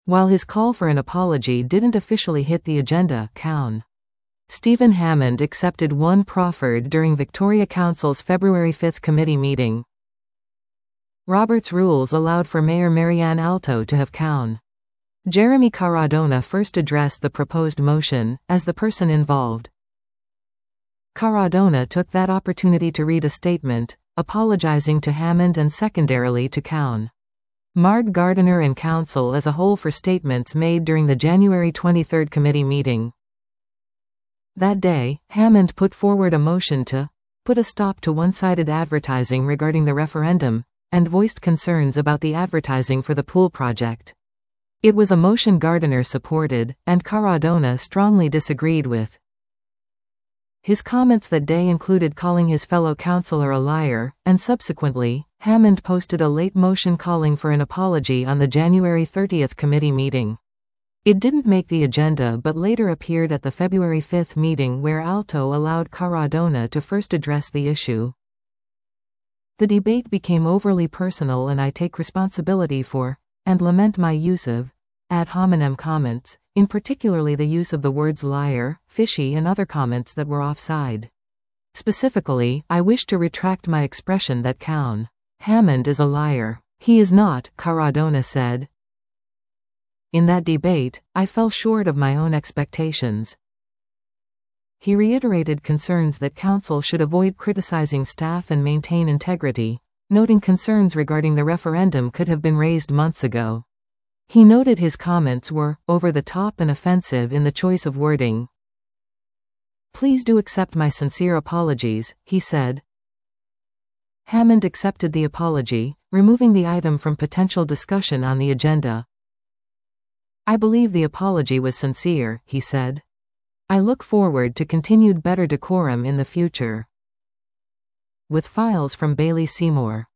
While his call for an apology didn't officially hit the agenda, Cown. Stephen Hammond accepted one proffered during Victoria Council's February 5 committee meeting. Robert's rules allowed for Mayor Marianne Alto to have Cown. Jeremy Caradona first addressed the proposed motion, as the person involved. Caradona took that opportunity to read a statement, apologizing to Hammond and secondarily to Cown. Marg Gardiner and Council as a whole for statements made during the January 23 committee meeting. That day, Hammond put forward a motion to put a stop to one-sided advertising regarding the referendum, and voiced concerns about the advertising for the pool project. It was a motion Gardiner supported, and Caradona strongly disagreed with. His comments that day included calling his fellow councillor a liar, and subsequently, Hammond posted a late motion calling for an apology on the January 30 committee meeting. It didn't make the agenda but later appeared at the February 5 meeting where Alto allowed Caradona to first address the issue. The debate became overly personal and I take responsibility for, and lament my use of, ad hominem comments, in particularly the use of the words liar, fishy and other comments that were offside. Specifically, I wish to retract my expression that Cown. Hammond is a liar. He is not, Caradona said. In that debate, I fell short of my own expectations. He reiterated concerns that Council should avoid criticizing staff and maintain integrity, noting concerns regarding the referendum could have been raised months ago. He noted his comments were over the top and offensive in the choice of wording. Please do accept my sincere apologies, he said. Hammond accepted the apology, removing the item from potential discussion on the agenda. I believe the apology was sincere, he said. I look forward to continued better decorum in the future. With files from Bailey Seymour.